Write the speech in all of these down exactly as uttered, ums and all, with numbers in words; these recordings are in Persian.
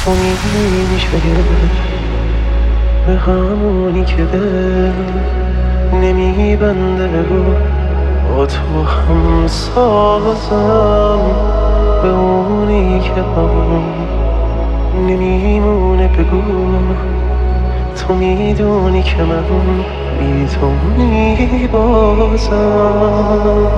تو میشه به همونی که دل نمیبنده بگو با تو هم سازم، به اونی که با نمیمونه بگو تو میدونی که من بی تو میبازم.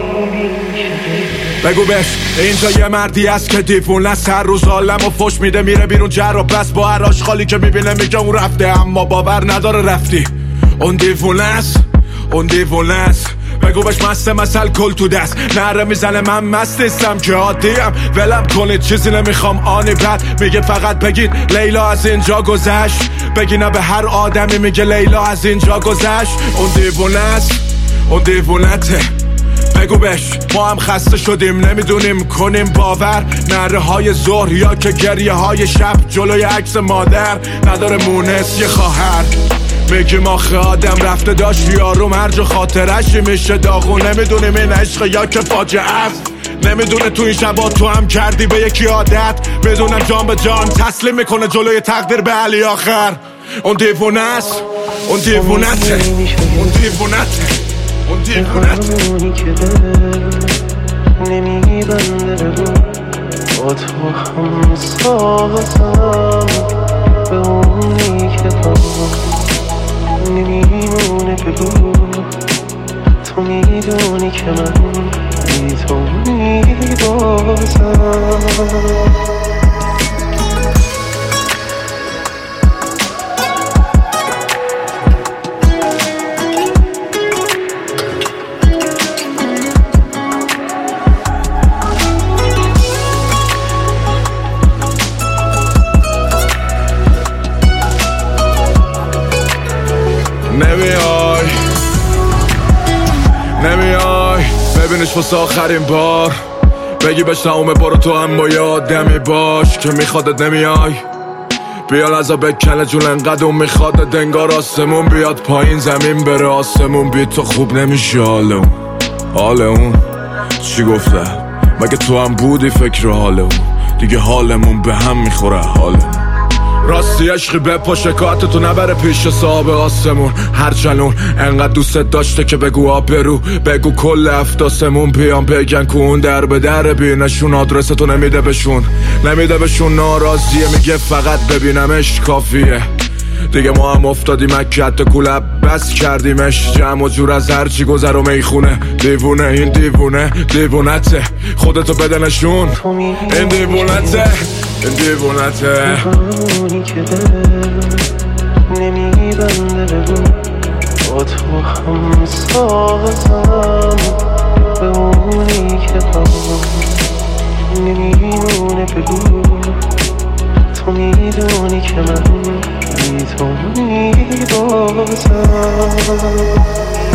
بگو بش اینجا یه مردی هست که دیوونه است، هر روز عالم و فش میده میره بیرون جر و بس، با هر آشغالی که میبینه میگه اون رفته، اما باور نداره رفتی. اون دیوونه است، اون دیوونه است. بگو بش مسته مثل کل تو دست نره میزنه، من مست نیستم که عادیم، ولم کنید چیزی نمیخوام آنی بد. میگه فقط بگید لیلا از اینجا گذشت، بگی نه به هر آدمی میگه لیلا از اینجا گذشت. اون دیوونه است، اون دیوونته. بگو بش ما هم خسته شدیم نمیدونیم کنیم باور، نره های ظهر یا که گریه های شب جلوی عکس مادر نداره مونس یه خواهر. میگیم آخه آدم رفته داشت یارو مرج و خاطرش میشه داغون، نمیدونیم این عشق یا که فاجعه است، نمیدونه تو این شبا تو هم کردی به یکی عادت، بدونم جان به جان تسلیم میکنه جلوی تقدیر به علی آخر. اون دیوونه است، اون دیوونته، اون دیوونته، اون دیوونته. همونی که دل نمیبنده بگو با تو هم سازم، به اونی که با نمیمونه بگو تو میدونی که من بی تو میبازم. نمیای نمیای ببینش واسه آخرین بار، بگی بهش نامه برو تو هم با یه آدمی باش که میخوادت. نمیای بیا لحظه بکنه جون انقدر اون میخوادت، انگار آسمون بیاد پایین زمین بره آسمون بی تو خوب نمیشه. حال اون حال اون چی گفته مگه تو هم بودی فکر حال اون، دیگه حالمون به هم میخوره حالمون. راستی عشقی به پا شکایت تو نبره پیش صاحب آسمون، هرچند اون انقدر دوستت داشته که بگو آبرو، بگو کل افتاسمون بیان بگن که اون در به در بینشون، آدرس تو نمیده بهشون، نمیده بهشون، ناراضیه میگه فقط ببینمش کافیه. دیگه ما هم افتادیم اکت کلب بس کردیمش، جمع و جور از هرچی گذر و میخونه. دیوونه این دیوونه دیوونته، خودتو بده نشون این دیوونته این دیوونته. همونی که دل نمیبنده بگو با تو هم سازم، به اونی که با نمیمونه بگو تو میدونی که من بی تو میبازم.